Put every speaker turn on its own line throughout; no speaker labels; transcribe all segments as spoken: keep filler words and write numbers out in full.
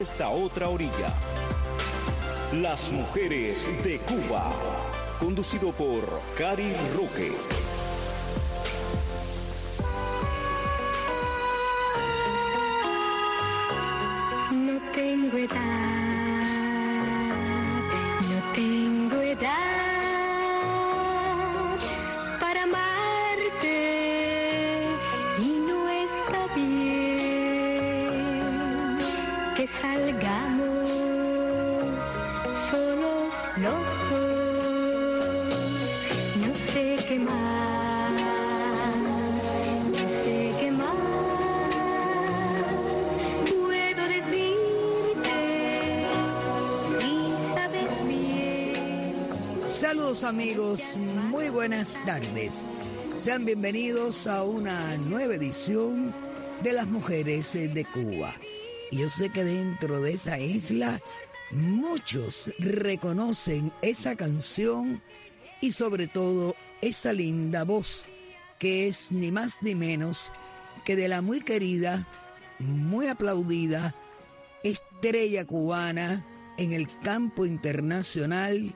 Esta otra orilla. Las mujeres de Cuba. Conducido por Cari Roque.
No tengo edad, no tengo edad para amarte y no está bien que salgamos solos los dos. No sé qué más, no sé qué más puedo decirte y sabes bien.
Saludos amigos, muy buenas tardes. Sean bienvenidos a una nueva edición de Las Mujeres de Cuba. Y yo sé que dentro de esa isla muchos reconocen esa canción y sobre todo esa linda voz que es ni más ni menos que de la muy querida, muy aplaudida estrella cubana en el campo internacional,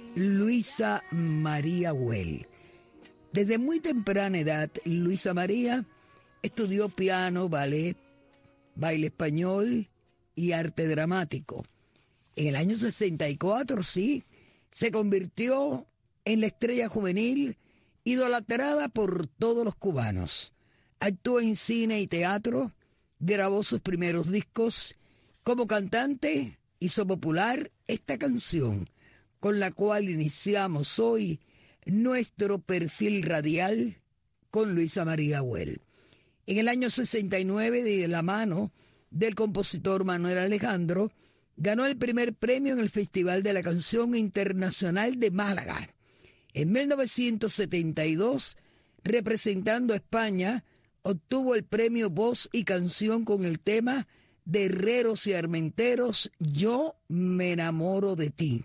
Luisa María Güell. Desde muy temprana edad, Luisa María estudió piano, ballet, baile español y arte dramático. En el año sesenta y cuatro, sí, se convirtió en la estrella juvenil idolatrada por todos los cubanos. Actuó en cine y teatro, grabó sus primeros discos. Como cantante hizo popular esta canción, con la cual iniciamos hoy nuestro perfil radial con Luisa María Güell. En el año sesenta y nueve, de la mano del compositor Manuel Alejandro, ganó el primer premio en el Festival de la Canción Internacional de Málaga. En mil novecientos setenta y dos, representando a España, obtuvo el premio Voz y Canción con el tema de Herreros y Armenteros, Yo me enamoro de ti.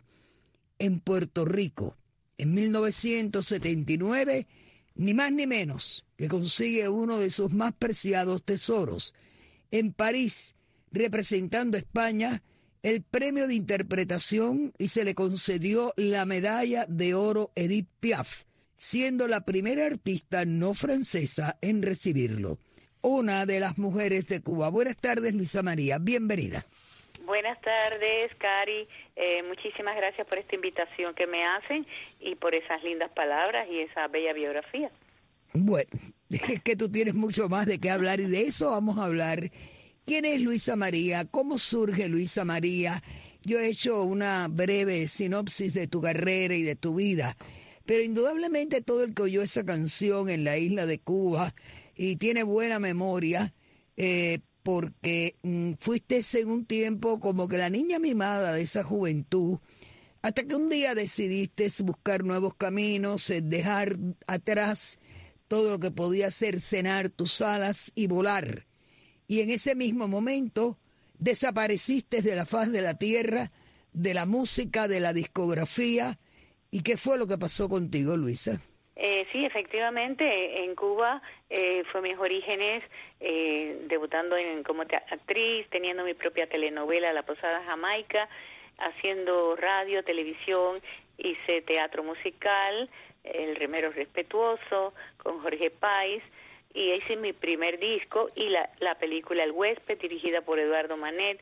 En Puerto Rico, en mil novecientos setenta y nueve, ni más ni menos que consigue uno de sus más preciados tesoros. En París, representando a España, el premio de interpretación y se le concedió la medalla de oro Edith Piaf, siendo la primera artista no francesa en recibirlo. Una de las mujeres de Cuba. Buenas tardes, Luisa María, bienvenida.
Buenas tardes, Cari. Eh, muchísimas gracias por esta invitación que me hacen y por esas lindas palabras y esa bella biografía.
Bueno, es que tú tienes mucho más de qué hablar y de eso vamos a hablar. ¿Quién es Luisa María? ¿Cómo surge Luisa María? Yo he hecho una breve sinopsis de tu carrera y de tu vida, pero indudablemente todo el que oyó esa canción en la isla de Cuba y tiene buena memoria, eh, porque mm, fuiste en un tiempo como que la niña mimada de esa juventud, hasta que un día decidiste buscar nuevos caminos, eh, dejar atrás todo lo que podía ser cenar tus alas y volar. Y en ese mismo momento desapareciste de la faz de la tierra, de la música, de la discografía. ¿Y qué fue lo que pasó contigo, Luisa?
Eh, sí, efectivamente, en Cuba eh, fue mis orígenes, eh, debutando en, como actriz, teniendo mi propia telenovela La Posada Jamaica, haciendo radio, televisión, hice teatro musical, El Remero Respetuoso, con Jorge Páez, y hice mi primer disco y la, la película El Huésped, dirigida por Eduardo Manet.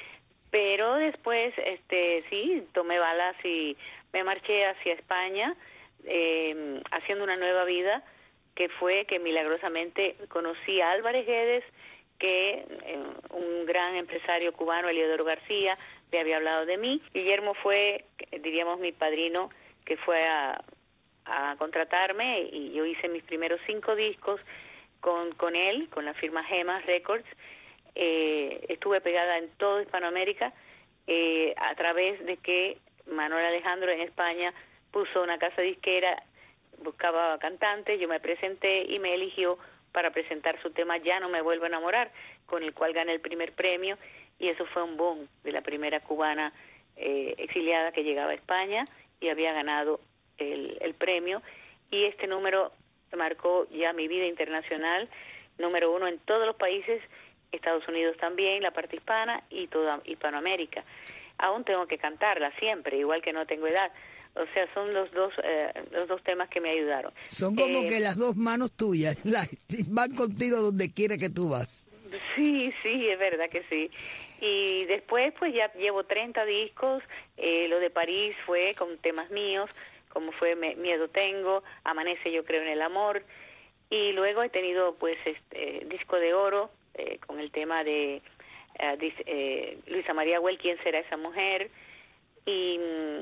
Pero después, este, sí, tomé balas y me marché hacia España, eh, haciendo una nueva vida, que fue que milagrosamente conocí a Álvarez Guedes, que eh, un gran empresario cubano, Eliodoro García, le había hablado de mí. Guillermo fue, diríamos, mi padrino, que fue a, a contratarme, y yo hice mis primeros cinco discos con, con él, con la firma Gemas Records. Eh, estuve pegada en toda Hispanoamérica, eh, a través de que Manuel Alejandro en España puso una casa disquera, buscaba cantantes, yo me presenté y me eligió para presentar su tema Ya no me vuelvo a enamorar, con el cual gané el primer premio, y eso fue un boom de la primera cubana eh, exiliada que llegaba a España y había ganado el, el premio, y este número marcó ya mi vida internacional, número uno en todos los países Estados Unidos también, la parte hispana y toda Hispanoamérica. Aún tengo que cantarla siempre, igual que No tengo edad. O sea, son los dos eh, los dos temas que me ayudaron.
Son como
Eh,
que las dos manos tuyas, las, van contigo donde quiera que tú vas.
Sí, sí, es verdad que sí. Y después pues ya llevo treinta discos, eh, lo de París fue con temas míos, como fue Me- Miedo Tengo, Amanece Yo Creo en el Amor, y luego he tenido pues este disco de oro eh, con el tema de eh, dis- eh, Luisa María Güell, ¿Quién será esa mujer? Y,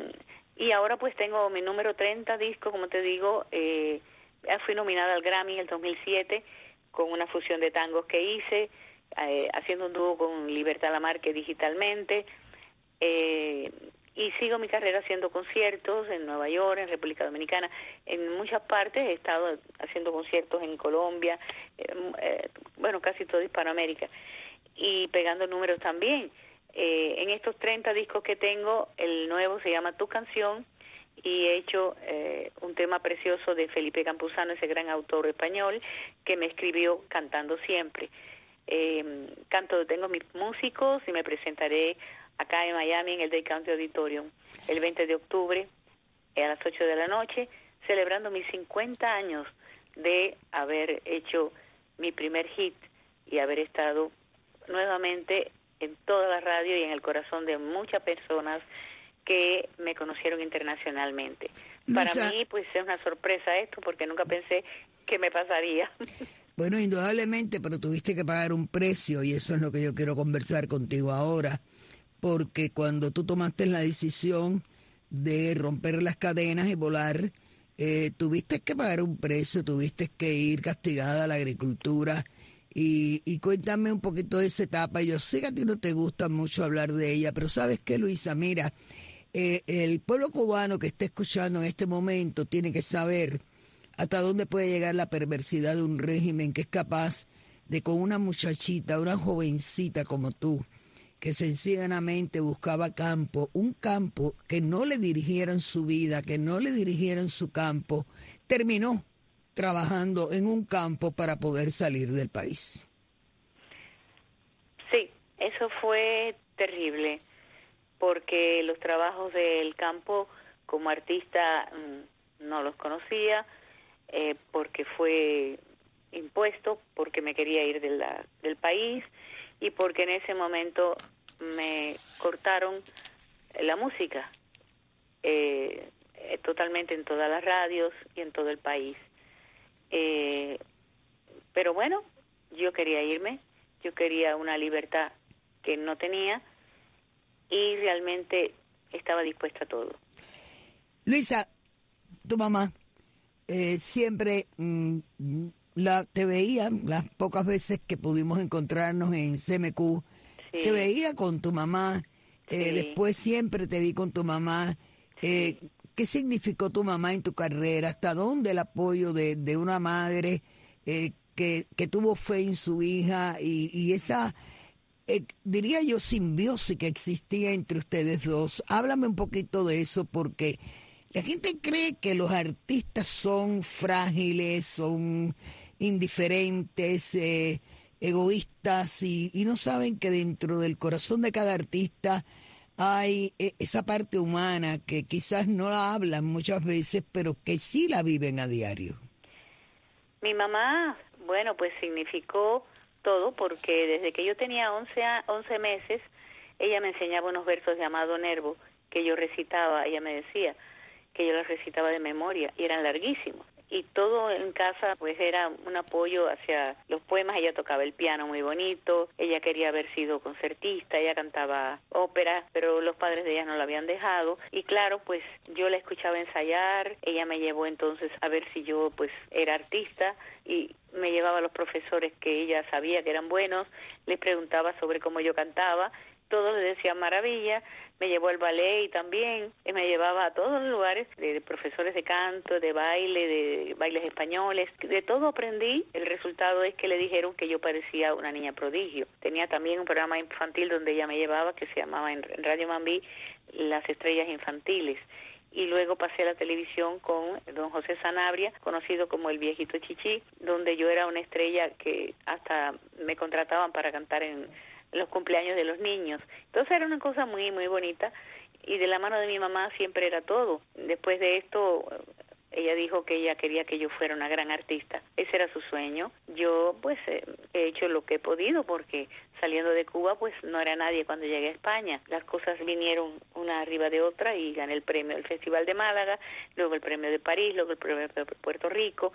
y ahora pues tengo mi número treinta disco, como te digo, eh, fui nominada al Grammy en el dos mil siete con una fusión de tangos que hice, eh, haciendo un dúo con Libertad Lamarque digitalmente, eh, y sigo mi carrera haciendo conciertos en Nueva York, en República Dominicana, en muchas partes. He estado haciendo conciertos en Colombia, eh, eh, bueno, casi toda Hispanoamérica, y pegando números también. Eh, en estos treinta discos que tengo, el nuevo se llama Tu Canción, y he hecho eh, un tema precioso de Felipe Campuzano, ese gran autor español, que me escribió Cantando Siempre. Eh, canto, tengo mis músicos y me presentaré acá en Miami en el Dade County Auditorium el veinte de octubre a las ocho de la noche, celebrando mis cincuenta años de haber hecho mi primer hit y haber estado nuevamente en toda la radio y en el corazón de muchas personas que me conocieron internacionalmente.
Luisa,
Para mí, pues, es una sorpresa esto, porque nunca pensé que me pasaría.
Bueno, indudablemente, pero tuviste que pagar un precio, y eso es lo que yo quiero conversar contigo ahora, porque cuando tú tomaste la decisión de romper las cadenas y volar, eh, tuviste que pagar un precio, tuviste que ir castigada a la agricultura. Y, y cuéntame un poquito de esa etapa. Yo sé que a ti no te gusta mucho hablar de ella, pero ¿sabes qué, Luisa? Mira, eh, el pueblo cubano que está escuchando en este momento tiene que saber hasta dónde puede llegar la perversidad de un régimen que es capaz de, con una muchachita, una jovencita como tú, que sencillamente buscaba campo, un campo que no le dirigieran su vida, que no le dirigieran su campo, terminó trabajando en un campo para poder salir del país.
Sí, eso fue terrible, porque los trabajos del campo como artista mmm, no los conocía, eh, porque fue impuesto, porque me quería ir de la, del país, y porque en ese momento me cortaron la música eh, eh, totalmente en todas las radios y en todo el país. Eh, pero bueno, yo quería irme, yo quería una libertad que no tenía y realmente estaba dispuesta a todo.
Luisa, tu mamá eh, siempre mm, la te veía, las pocas veces que pudimos encontrarnos en C M Q, sí. Te veía con tu mamá, eh, sí. Después siempre te vi con tu mamá. Eh, sí. ¿Qué significó tu mamá en tu carrera? ¿Hasta dónde el apoyo de, de una madre eh, que, que tuvo fe en su hija y, y esa, eh, diría yo, simbiosis que existía entre ustedes dos? Háblame un poquito de eso, porque la gente cree que los artistas son frágiles, son indiferentes, eh, egoístas, y, y no saben que dentro del corazón de cada artista hay esa parte humana que quizás no la hablan muchas veces, pero que sí la viven a diario.
Mi mamá, bueno, pues significó todo, porque desde que yo tenía once meses, ella me enseñaba unos versos de Amado Nervo que yo recitaba. Ella me decía que yo los recitaba de memoria y eran larguísimos. Y todo en casa pues era un apoyo hacia los poemas. Ella tocaba el piano muy bonito, ella quería haber sido concertista, ella cantaba ópera, pero los padres de ella no la habían dejado. Y claro, pues yo la escuchaba ensayar, ella me llevó entonces a ver si yo pues era artista, y me llevaba a los profesores que ella sabía que eran buenos, les preguntaba sobre cómo yo cantaba, todos le decían maravilla. Me llevó al ballet y también me llevaba a todos los lugares, de, de profesores de canto, de baile, de bailes españoles, de todo aprendí. El resultado es que le dijeron que yo parecía una niña prodigio. Tenía también un programa infantil donde ella me llevaba, que se llamaba en Radio Mambí Las Estrellas Infantiles, y luego pasé a la televisión con don José Sanabria, conocido como el Viejito Chichi, donde yo era una estrella que hasta me contrataban para cantar en los cumpleaños de los niños. Entonces era una cosa muy, muy bonita, y de la mano de mi mamá siempre era todo. Después de esto, ella dijo que ella quería que yo fuera una gran artista. Ese era su sueño. Yo, pues, eh, he hecho lo que he podido, porque saliendo de Cuba, pues, no era nadie cuando llegué a España. Las cosas vinieron una arriba de otra y gané el premio del Festival de Málaga, luego el premio de París, luego el premio de Puerto Rico.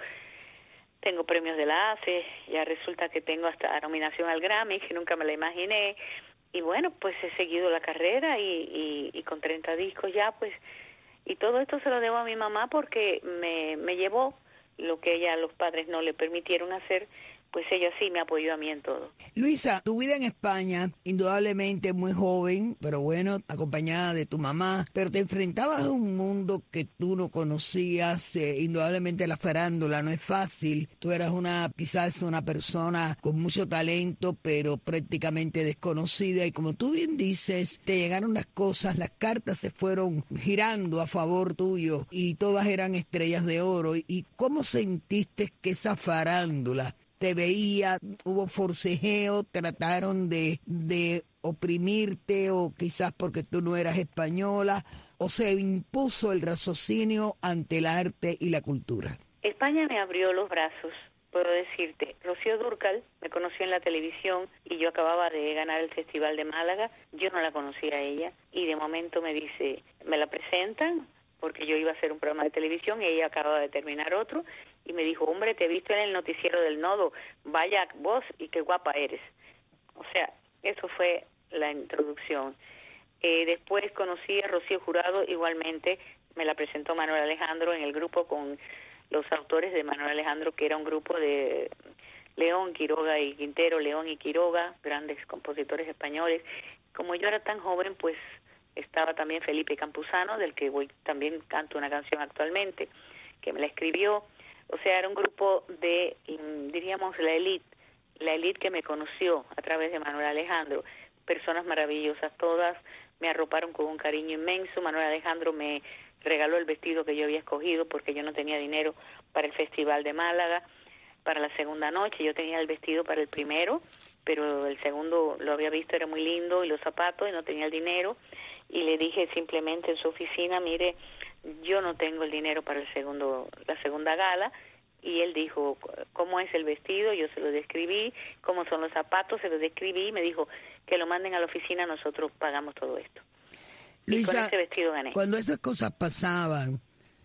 Tengo premios de la A F E, ya resulta que tengo hasta nominación al Grammy, que nunca me la imaginé. Y bueno, pues he seguido la carrera y, y, y con treinta discos ya, pues... Y todo esto se lo debo a mi mamá, porque me, me llevó lo que ella, los padres no le permitieron hacer, pues ella sí me apoyó a mí en todo.
Luisa, tu vida en España, indudablemente muy joven, pero bueno, acompañada de tu mamá, pero te enfrentabas a un mundo que tú no conocías, eh, indudablemente la farándula no es fácil, tú eras una, quizás una persona con mucho talento, pero prácticamente desconocida, y como tú bien dices, te llegaron las cosas, las cartas se fueron girando a favor tuyo, y todas eran estrellas de oro. ¿Y cómo sentiste que esa farándula te veía? ¿Hubo forcejeo? ¿Trataron de, de oprimirte, o quizás porque tú no eras española, o se impuso el raciocinio ante el arte y la cultura?
España me abrió los brazos, puedo decirte. Rocío Dúrcal me conoció en la televisión y yo acababa de ganar el Festival de Málaga. Yo no la conocía a ella, y de momento me dice, me la presentan, porque yo iba a hacer un programa de televisión y ella acababa de terminar otro, y me dijo, hombre, te he visto en el noticiero del Nodo, vaya vos y qué guapa eres. O sea, eso fue la introducción. Eh, después conocí a Rocío Jurado, igualmente me la presentó Manuel Alejandro en el grupo con los autores de Manuel Alejandro, que era un grupo de León, Quiroga y Quintero, León y Quiroga, grandes compositores españoles. Como yo era tan joven, pues estaba también Felipe Campuzano, del que voy también canto una canción actualmente, que me la escribió. O sea, era un grupo de, diríamos, la élite, la élite que me conoció a través de Manuel Alejandro. Personas maravillosas todas, me arroparon con un cariño inmenso. Manuel Alejandro me regaló el vestido que yo había escogido, porque yo no tenía dinero para el Festival de Málaga, para la segunda noche. Yo tenía el vestido para el primero, pero el segundo lo había visto, era muy lindo, y los zapatos, y no tenía el dinero. Y le dije simplemente en su oficina, mire, yo no tengo el dinero para el segundo, la segunda gala. Y él dijo, ¿cómo es el vestido? Yo se lo describí. ¿Cómo son los zapatos? Se lo describí, y me dijo que lo manden a la oficina, nosotros pagamos todo esto.
Luisa,
y con ese vestido gané.
Cuando esas cosas pasaban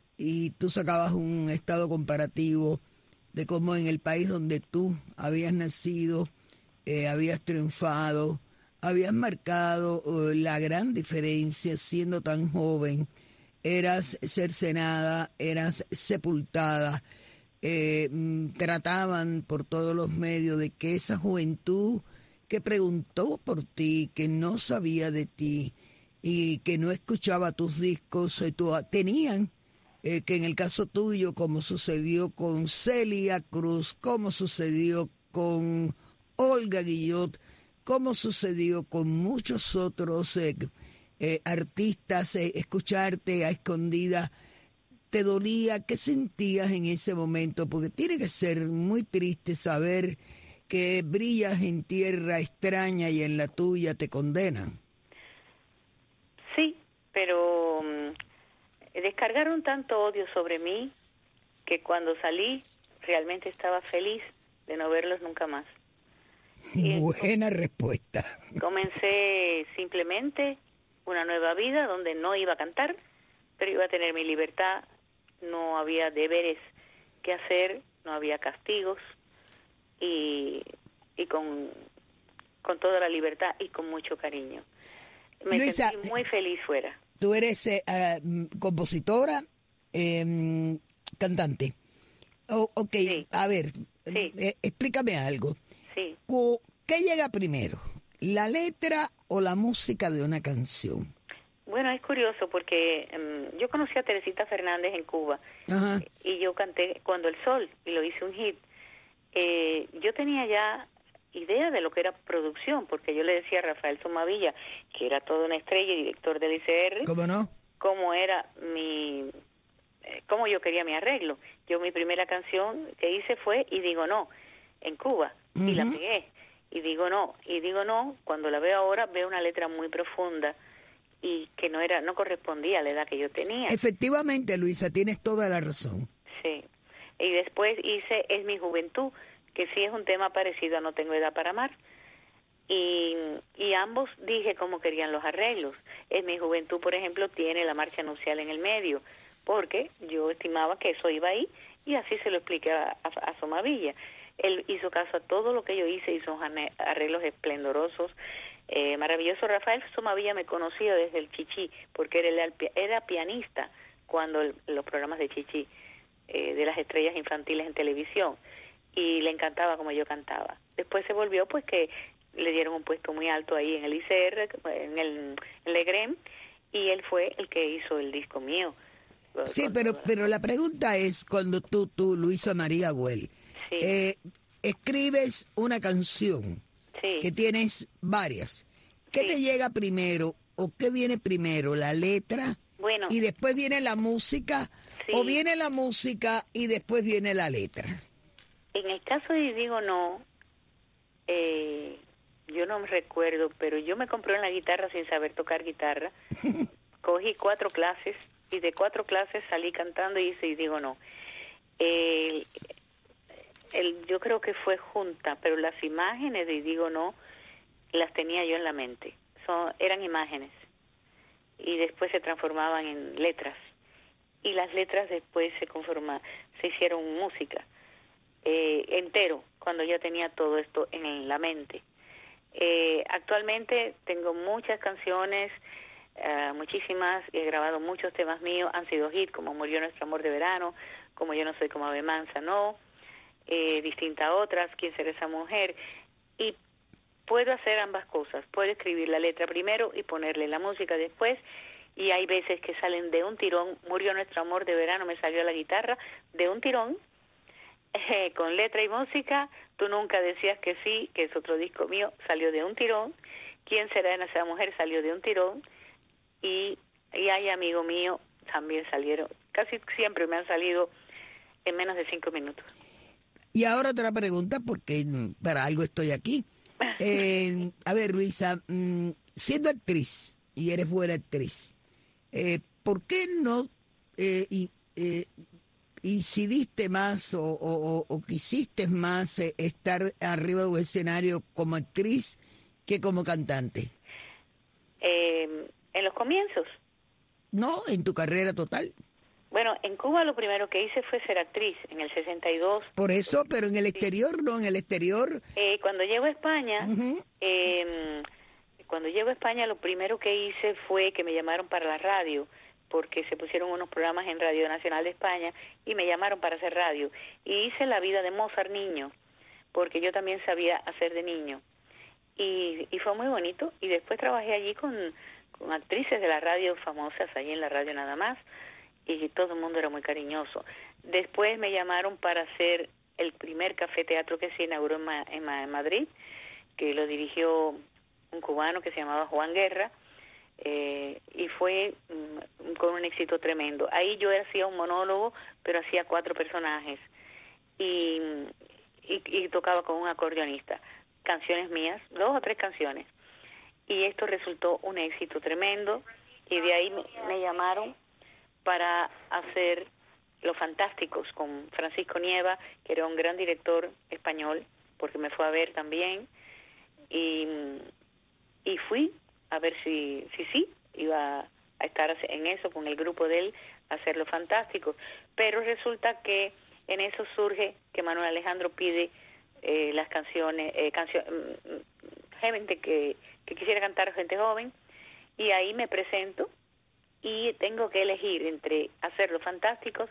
y tú sacabas un estado comparativo de cómo en el país donde tú habías nacido, eh, habías triunfado, habías marcado uh, la gran diferencia siendo tan joven, eras cercenada, eras sepultada, eh, trataban por todos los medios de que esa juventud que preguntó por ti, que no sabía de ti y que no escuchaba tus discos, eh, tú, tenían eh, que en el caso tuyo, como sucedió con Celia Cruz, como sucedió con Olga Guillot, como sucedió con muchos otros eh, eh, artistas, eh, escucharte a escondidas, ¿te dolía? ¿Qué sentías en ese momento? Porque tiene que ser muy triste saber que brillas en tierra extraña y en la tuya te condenan.
Sí, pero um, descargaron tanto odio sobre mí que cuando salí realmente estaba feliz de no verlos nunca más. Y
buena respuesta.
Comencé simplemente una nueva vida donde no iba a cantar, pero iba a tener mi libertad. No había deberes que hacer, no había castigos, y, y con, con toda la libertad y con mucho cariño. Me
Luisa,
sentí muy feliz fuera.
Tú eres eh, uh, compositora, eh, cantante. Oh, ok,
sí.
A ver,
sí.
eh, explícame algo.
Sí.
¿Qué llega primero, la letra o la música de una canción?
Bueno, es curioso porque um, yo conocí a Teresita Fernández en Cuba. Ajá. Y yo canté Cuando el Sol y lo hice un hit. Eh, yo tenía ya idea de lo que era producción, porque yo le decía a Rafael Somavilla, que era toda una estrella y director del I C R.
¿Cómo no?
cómo era mi, eh, cómo yo quería mi arreglo. Yo mi primera canción que hice fue Y Digo No, en Cuba, uh-huh. y la pegué. Y digo no, y digo no, cuando la veo ahora veo una letra muy profunda y que no era, no correspondía a la edad que yo tenía.
Efectivamente, Luisa, tienes toda la razón.
Sí. Y después hice Es mi juventud, que sí es un tema parecido a No tengo edad para amar. Y, y ambos dije cómo querían los arreglos. Es mi juventud, por ejemplo, tiene la marcha nupcial en el medio, porque yo estimaba que eso iba ahí, y así se lo expliqué a, a, a Somavilla. Él hizo caso a todo lo que yo hice, hizo arreglos esplendorosos, eh, maravilloso. Rafael Somavilla me conocía desde el Chichí, porque era, el, era pianista cuando el, los programas de Chichí, eh, de las estrellas infantiles en televisión, y le encantaba como yo cantaba. Después se volvió pues que le dieron un puesto muy alto ahí en el I C R, en el en Legrem, y él fue el que hizo el disco mío.
Sí, pero pero la pregunta es, cuando tú, tú Luisa María Güell, sí. eh, escribes una canción, sí. que tienes varias, ¿qué sí. te llega primero o qué viene primero, la letra
bueno,
y después viene la música,
sí.
o viene la música y después viene la letra?
En el caso de Digo No, eh, yo no me recuerdo, pero yo me compré una guitarra sin saber tocar guitarra, cogí cuatro clases y de cuatro clases salí cantando y hice Y Digo No. El, el, yo creo que fue junta, pero las imágenes de Y Digo No las tenía yo en la mente. Son, eran imágenes y después se transformaban en letras, y las letras después se conforma, se hicieron música eh, entero cuando ya tenía todo esto en la mente. Eh, actualmente tengo muchas canciones, uh, muchísimas, he grabado muchos temas míos, han sido hit, como Murió nuestro amor de verano, como Yo no soy como Ave Mansa, no, eh, distinta a otras, Quién será esa mujer, y puedo hacer ambas cosas, puedo escribir la letra primero y ponerle la música después, y hay veces que salen de un tirón. Murió nuestro amor de verano, me salió la guitarra de un tirón, eh, con letra y música. Tú nunca decías que sí, que es otro disco mío, salió de un tirón. ¿Quién será esa mujer? Salió de un tirón. Y, y hay amigo mío, también salieron, casi siempre me han salido en menos de cinco minutos.
Y ahora otra pregunta, porque para algo estoy aquí. Eh, a ver, Luisa, mmm, siendo actriz, y eres buena actriz, eh, ¿por qué no eh, y, eh, incidiste más o, o, o quisiste más eh, estar arriba de un escenario como actriz que como cantante?
Eh, en los comienzos.
No, en tu carrera total.
Bueno, en Cuba lo primero que hice fue ser actriz, en el sesenta y dos.
Por eso, pero en el exterior, sí. no, en el exterior.
Eh, cuando llego a España,
uh-huh.
eh, cuando llego a España lo primero que hice fue que me llamaron para la radio, porque se pusieron unos programas en Radio Nacional de España y me llamaron para hacer radio. Y hice La vida de Mozart niño, porque yo también sabía hacer de niño. Y, y fue muy bonito. Y después trabajé allí con, con actrices de la radio famosas, allí en la radio nada más, y todo el mundo era muy cariñoso. Después me llamaron para hacer el primer café teatro que se inauguró en, Ma, en, Ma, en Madrid, que lo dirigió un cubano que se llamaba Juan Guerra, eh, y fue mm, con un éxito tremendo. Ahí yo hacía un monólogo, pero hacía cuatro personajes, y, y, y tocaba con un acordeonista, canciones mías, dos o tres canciones, y esto resultó un éxito tremendo, y de ahí me, me llamaron para hacer Los Fantásticos con Francisco Nieva, que era un gran director español, porque me fue a ver también, y, y fui a ver si si sí iba a estar en eso con el grupo de él, a hacer Los Fantásticos. Pero resulta que en eso surge que Manuel Alejandro pide eh, las canciones, eh, cancio- gente que, que quisiera cantar, gente joven, y ahí me presento, y tengo que elegir entre hacer Los Fantásticos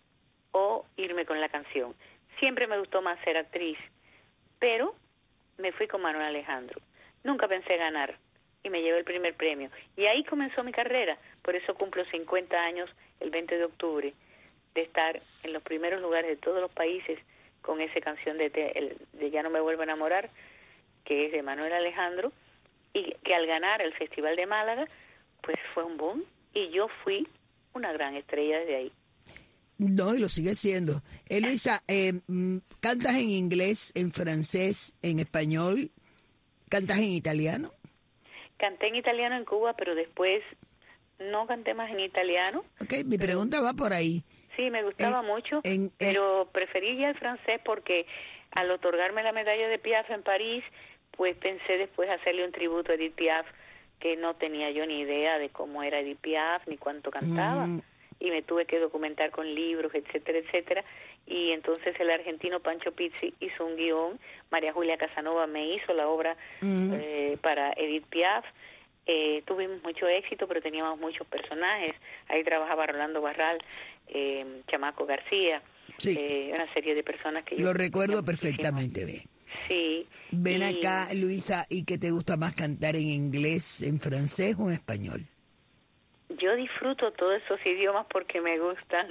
o irme con la canción. Siempre me gustó más ser actriz, pero me fui con Manuel Alejandro. Nunca pensé ganar y me llevé el primer premio. Y ahí comenzó mi carrera. Por eso cumplo cincuenta años el veinte de octubre, de estar en los primeros lugares de todos los países con esa canción de, de, de Ya no me vuelvo a enamorar, que es de Manuel Alejandro, y que al ganar el Festival de Málaga, pues fue un boom. y yo fui una gran estrella desde ahí.
No, y lo sigue siendo. Eh, Luisa, eh, ¿cantas en inglés, en francés, en español? ¿Cantas en italiano?
Canté en italiano en Cuba, pero después no canté más en italiano.
Ok, mi pregunta va por ahí.
Sí, me gustaba
en,
mucho,
en,
pero preferí ya el francés porque al otorgarme la medalla de Piaf en París, pues pensé después hacerle un tributo a Edith Piaf, que no tenía yo ni idea de cómo era Edith Piaf, ni cuánto cantaba, mm. y me tuve que documentar con libros, etcétera, etcétera, y entonces el argentino Pancho Pizzi hizo un guión, María Julia Casanova me hizo la obra mm. eh, para Edith Piaf. Eh, tuvimos mucho éxito, pero teníamos muchos personajes. Ahí trabajaba Rolando Barral, eh, Chamaco García, sí. eh, una serie de personas que yo...
Lo recuerdo perfectamente bien.
Sí.
Ven
y...
acá, Luisa, ¿y qué te gusta más cantar, en inglés, en francés o en español?
Yo disfruto todos esos idiomas porque me gustan.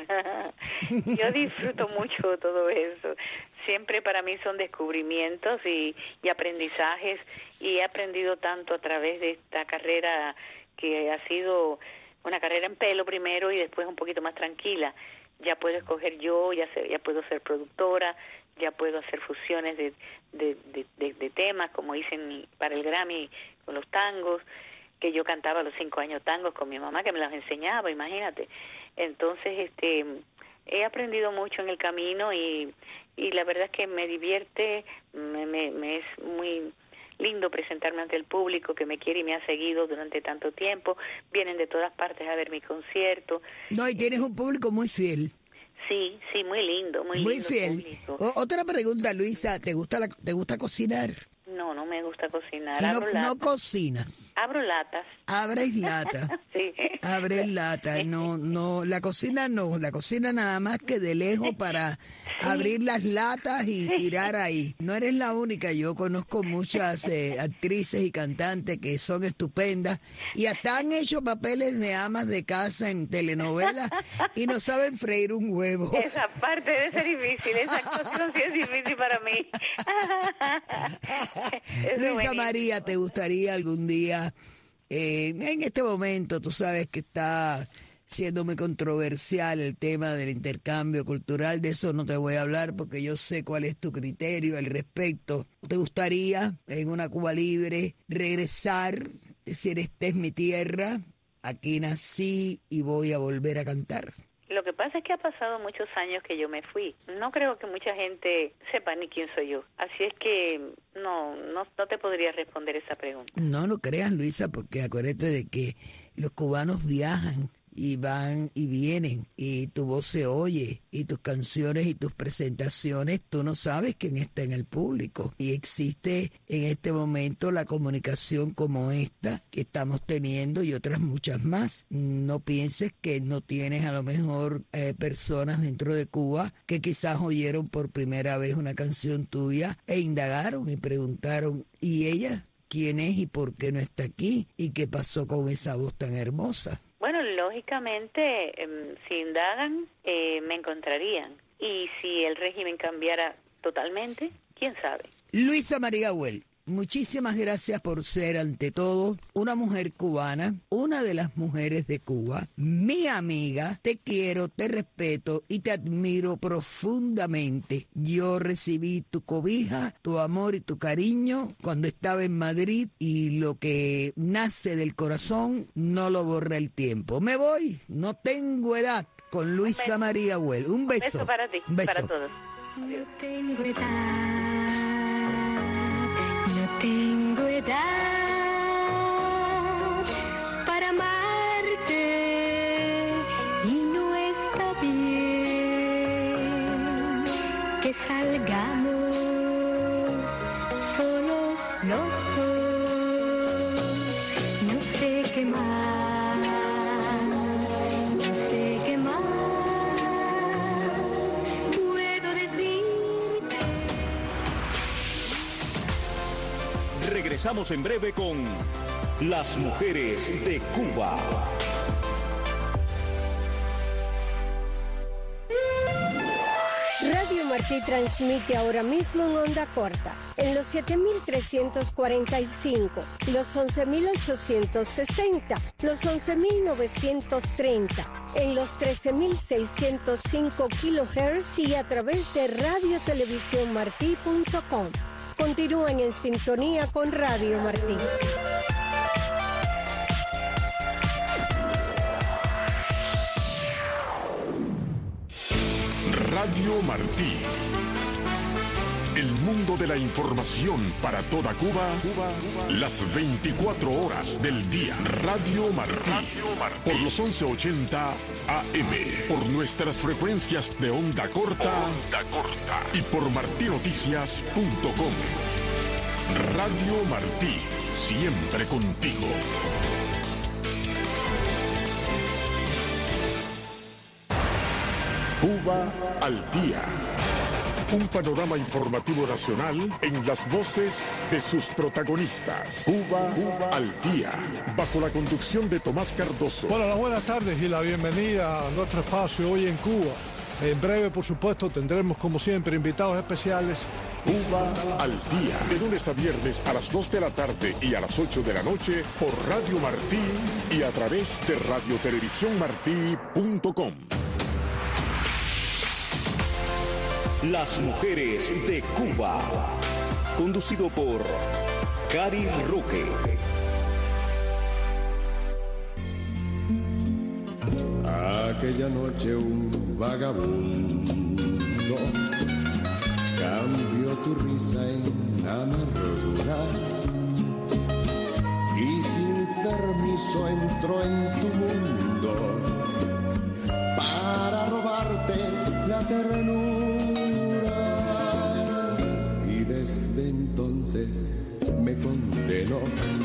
Yo disfruto mucho todo eso. Siempre para mí son descubrimientos y, y aprendizajes, y he aprendido tanto a través de esta carrera que ha sido una carrera en pelo primero y después un poquito más tranquila. Ya puedo escoger yo, ya, sé, ya puedo ser productora, ya puedo hacer fusiones de, de, de, de, de temas, como hice en, para el Grammy con los tangos, que yo cantaba a los cinco años tangos con mi mamá, que me los enseñaba, imagínate. Entonces, este, he aprendido mucho en el camino y, y la verdad es que me divierte, me, me, me es muy lindo presentarme ante el público que me quiere y me ha seguido durante tanto tiempo. Vienen de todas partes a ver mi concierto.
No, y tienes un público muy fiel.
Sí, sí, muy lindo, muy,
muy
lindo
fiel. O, otra pregunta, Luisa, ¿te gusta la, te gusta cocinar?
No, no me gusta cocinar.
No,
Abro latas.
No cocinas.
Abro latas.
Abres latas.
Sí.
Abres latas. No, no, la cocina no. La cocina nada más que de lejos para sí. abrir las latas y sí. tirar ahí. No eres la única. Yo conozco muchas eh, actrices y cantantes que son estupendas y hasta han hecho papeles de amas de casa en telenovelas y no saben freír un huevo.
Esa parte debe ser difícil. Esa actuación sí es difícil para mí.
Luisa buenísimo. María, ¿te gustaría algún día, eh, en este momento, tú sabes que está siendo muy controversial el tema del intercambio cultural, de eso no te voy a hablar porque yo sé cuál es tu criterio al respecto. ¿Te gustaría en una Cuba libre regresar, decir, esta es mi tierra, aquí nací y voy a volver a cantar?
Lo que pasa es que ha pasado muchos años que yo me fui. No creo que mucha gente sepa ni quién soy yo. Así es que no, no, no te podría responder esa pregunta.
No, no creas, Luisa, porque acuérdate de que los cubanos viajan y van y vienen, y tu voz se oye, y tus canciones y tus presentaciones, tú no sabes quién está en el público. Y existe en este momento la comunicación como esta que estamos teniendo y otras muchas más. No pienses que no tienes a lo mejor eh, personas dentro de Cuba que quizás oyeron por primera vez una canción tuya e indagaron y preguntaron, ¿y ella quién es y por qué no está aquí? ¿Y qué pasó con esa voz tan hermosa?
Bueno, lógicamente, eh, si indagan, eh, me encontrarían. Y si el régimen cambiara totalmente, ¿quién sabe?
Luisa María Güell, muchísimas gracias por ser, ante todo, una mujer cubana, una de las mujeres de Cuba, mi amiga. Te quiero, te respeto y te admiro profundamente. Yo recibí tu cobija, tu amor y tu cariño cuando estaba en Madrid, y lo que nace del corazón no lo borra el tiempo. Me voy, no tengo edad, con Luisa María Güell. Un beso.
Un beso para ti,
Un beso.
para todos.
No tengo edad, no tengo edad para amarte, y no está bien que salgamos solos los dos. No sé qué más, no sé qué más puedo decirte.
Regresamos en breve con Las Mujeres de Cuba.
Radio Martí transmite ahora mismo en onda corta, en los siete mil trescientos cuarenta y cinco, los once mil ochocientos sesenta, los once mil novecientos treinta, en los trece mil seiscientos cinco kilohertz y a través de radio televisión martí punto com. Continúen en sintonía con Radio Martí.
Radio Martí. El mundo de la información para toda Cuba, Cuba, Cuba. Las veinticuatro horas del día. Radio Martí. Radio Martí. Por los once ochenta A M. Por nuestras frecuencias de onda corta. Onda corta. Y por martí noticias punto com. Radio Martí. Siempre contigo. Cuba al día. Un panorama informativo nacional en las voces de sus protagonistas. Cuba, Cuba al día. Bajo la conducción de Tomás Cardoso.
Bueno, las buenas tardes y la bienvenida a nuestro espacio hoy en Cuba. En breve, por supuesto, tendremos como siempre invitados especiales.
Cuba al día. De lunes a viernes a las dos de la tarde y a las ocho de la noche por Radio Martí y a través de radio televisión martí punto com.
Las mujeres de Cuba. Conducido por Cari Roque.
Aquella noche un vagabundo cambió tu risa en amargura y sin permiso entró en tu mundo para robarte la ternura. Desde entonces me condeno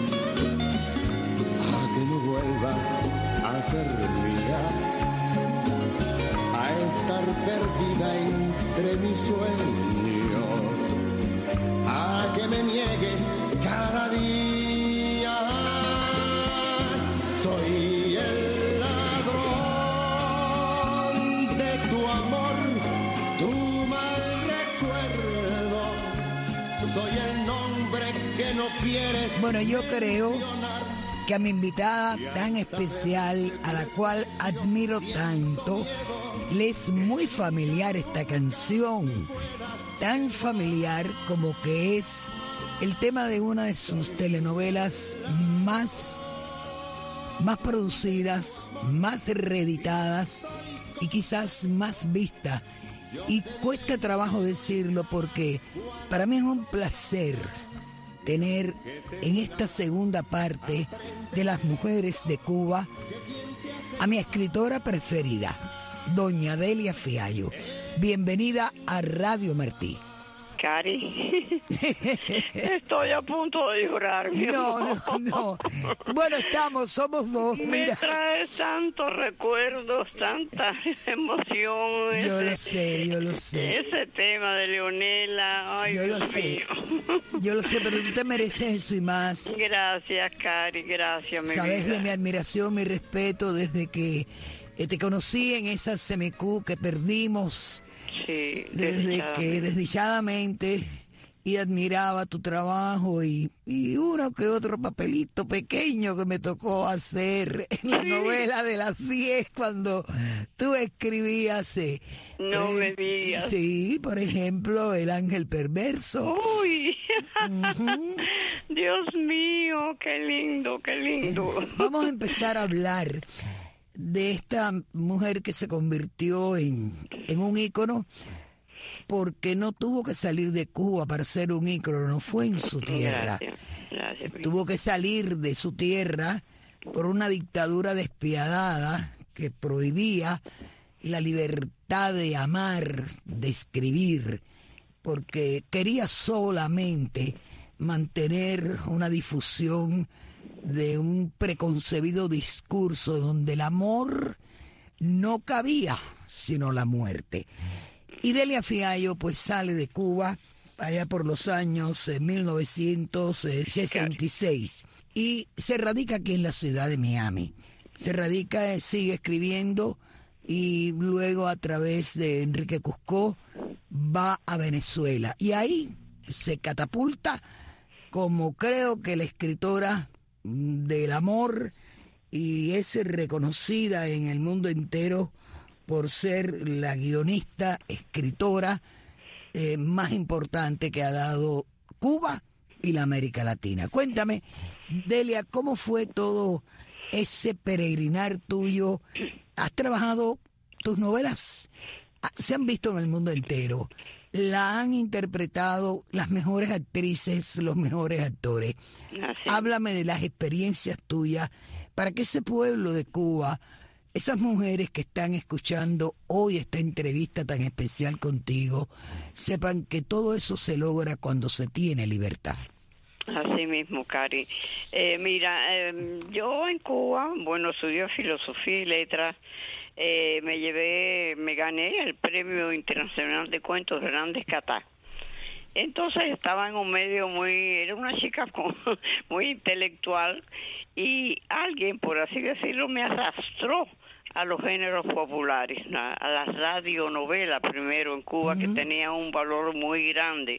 a que no vuelvas a ser mía, a estar perdida entre mis sueños, a que me niegues cada día. Soy el ladrón de tu amor, tu mal recuerdo. Soy el nombre que no quieres.
Bueno, yo creo que a mi invitada tan especial, a la cual admiro tanto, le es muy familiar esta canción. Tan familiar como que es el tema de una de sus telenovelas más, más producidas, más reeditadas y quizás más vistas. Y cuesta trabajo decirlo porque para mí es un placer tener en esta segunda parte de Las Mujeres de Cuba a mi escritora preferida, doña Delia Fiallo. Bienvenida a Radio Martí.
Cari, estoy a punto de llorar. Mi
no,
amor.
no, no. Bueno, estamos, somos dos.
Me
Mira.
traes tantos recuerdos, tanta emoción.
Yo
ese,
lo sé, yo lo sé.
Ese tema de Leonela, ay,
Yo
Dios
lo sé.
mío.
Yo lo sé, pero tú te mereces eso y más.
Gracias, Cari, gracias, mi
Sabes
vida.
de mi admiración, mi respeto desde que eh, te conocí en esa semicú que perdimos.
Sí,
Desde que desdichadamente y admiraba tu trabajo y, y uno que otro papelito pequeño que me tocó hacer en la
Sí.
novela de las diez cuando tú escribías. Eh,
No
por
me
ejem-
digas.
Sí, por ejemplo, El Ángel Perverso.
Uy,
Ujú.
Dios mío, qué lindo, qué lindo.
Vamos a empezar a hablar de esta mujer que se convirtió en, en un ícono porque no tuvo que salir de Cuba para ser un ícono, no fue en su tierra.
Gracias, gracias.
Tuvo que salir de su tierra por una dictadura despiadada que prohibía la libertad de amar, de escribir, porque quería solamente mantener una difusión de un preconcebido discurso donde el amor no cabía, sino la muerte. Y Delia Fiallo pues sale de Cuba allá por los años eh, mil novecientos sesenta y seis y se radica aquí en la ciudad de Miami. Se radica, eh, sigue escribiendo y luego a través de Enrique Cuscó va a Venezuela y ahí se catapulta como creo que la escritora del amor y es reconocida en el mundo entero por ser la guionista, escritora eh, más importante que ha dado Cuba y la América Latina. Cuéntame, Delia, ¿cómo fue todo ese peregrinar tuyo? ¿Has trabajado tus novelas? Se han visto en el mundo entero. La han interpretado las mejores actrices, los mejores actores.
Así.
Háblame de las experiencias tuyas para que ese pueblo de Cuba, esas mujeres que están escuchando hoy esta entrevista tan especial contigo, sepan que todo eso se logra cuando se tiene libertad.
Así mismo, Cari. Eh, mira, eh, yo en Cuba, bueno, estudié filosofía y letras, eh, me llevé, me gané el Premio Internacional de Cuentos de Hernández Catá. Entonces estaba en un medio muy, era una chica con, muy intelectual y alguien, por así decirlo, me arrastró a los géneros populares, a, a la radionovela primero en Cuba, uh-huh. que tenía un valor muy grande.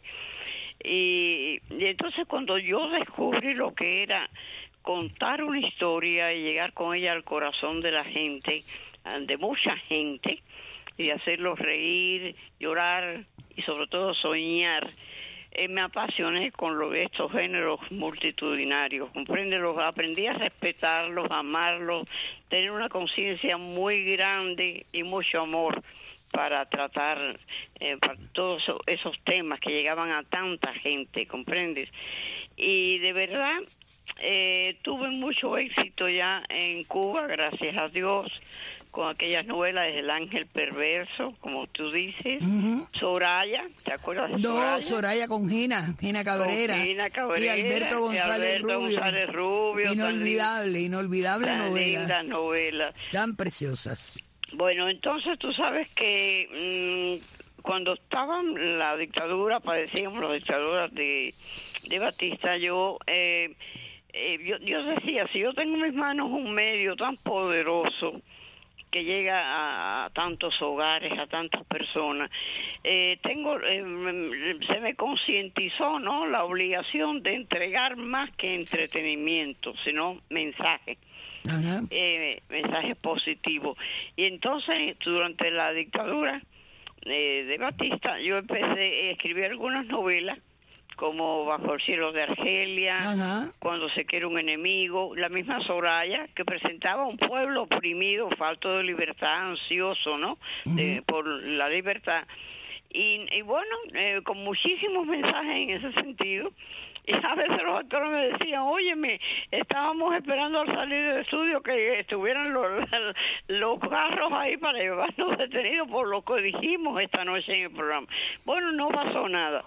Y, y entonces cuando yo descubrí lo que era contar una historia y llegar con ella al corazón de la gente, de mucha gente, y hacerlos reír, llorar y sobre todo soñar, eh, me apasioné con lo, estos géneros multitudinarios, comprende, los aprendí a respetarlos, a amarlos, tener una conciencia muy grande y mucho amor para tratar eh, para todos esos temas que llegaban a tanta gente, ¿comprendes? Y de verdad eh, tuve mucho éxito ya en Cuba, gracias a Dios, con aquellas novelas de El Ángel Perverso, como tú dices, uh-huh. Soraya, ¿te acuerdas de
no,
Soraya?
No, Soraya con Gina, Gina Cabrera,
con Gina Cabrera
y Alberto González,
Alberto
Rubio.
González Rubio.
Inolvidable,
tan,
inolvidable
tan
novela.
Lindas novelas.
Tan preciosas.
Bueno, entonces tú sabes que mmm, cuando estaba la dictadura, padecíamos la dictadura de, de Batista, yo, eh, eh, yo, yo decía, si yo tengo en mis manos un medio tan poderoso que llega a, a tantos hogares, a tantas personas, eh, tengo, eh, se me concientizó, ¿no?, la obligación de entregar más que entretenimiento, sino mensaje. Uh-huh. Eh, mensajes positivos. Y entonces, durante la dictadura eh, de Batista, yo empecé a escribir algunas novelas, como Bajo el cielo de Argelia, uh-huh. Cuando se quiere un enemigo, la misma Soraya, que presentaba un pueblo oprimido, falto de libertad, ansioso, ¿no?, uh-huh. de, por la libertad. Y, y bueno, eh, con muchísimos mensajes en ese sentido. Y a veces los actores me decían, óyeme, estábamos esperando al salir del estudio que estuvieran los, los carros ahí para llevarnos detenidos por lo que dijimos esta noche en el programa. Bueno, no pasó nada.